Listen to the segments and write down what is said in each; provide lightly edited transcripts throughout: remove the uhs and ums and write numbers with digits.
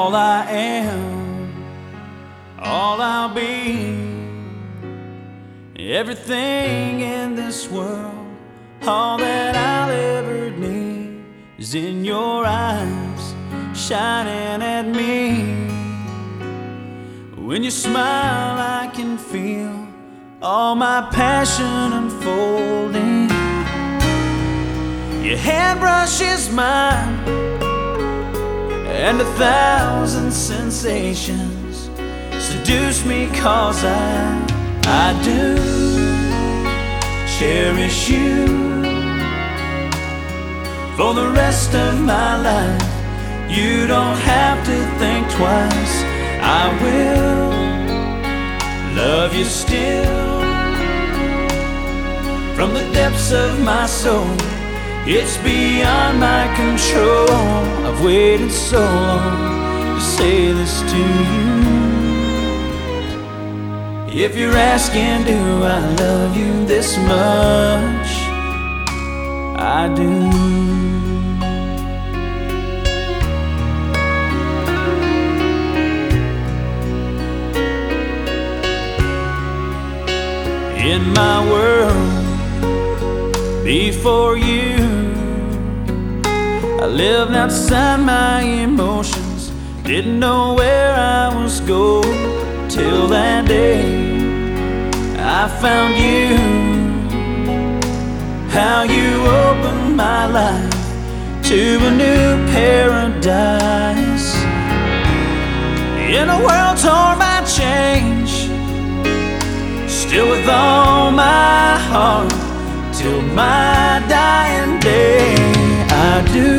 all I am, all I'll be, everything in this world, all that I'll ever need is in your eyes, shining at me. When you smile, I can feel all my passion unfolding. Your hand brushes mine, and 1,000 sensations seduce me, 'cause I do cherish you for the rest of my life. You don't have to think twice, I will love you still from the depths of my soul. It's beyond my control. I've waited so long to say this to you. If you're asking, do I love you this much? I do. In my world before you, I lived outside my emotions, didn't know where I was going, till that day I found you. How you opened my life to a new paradise. In a world torn by change, still with all my heart, till my dying day, I do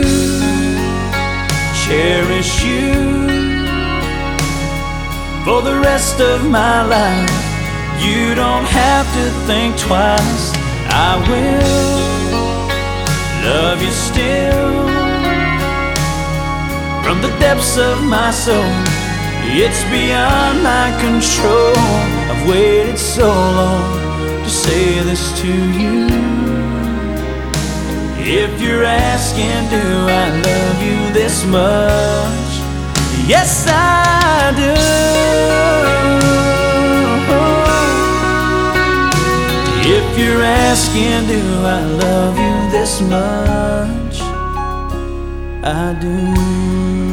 cherish you for the rest of my life. You don't have to think twice, I will love you still from the depths of my soul. It's beyond my control. I've waited so long to say this to you. If you're asking, do I love you this much? Yes, I do. If you're asking, do I love you this much? I do.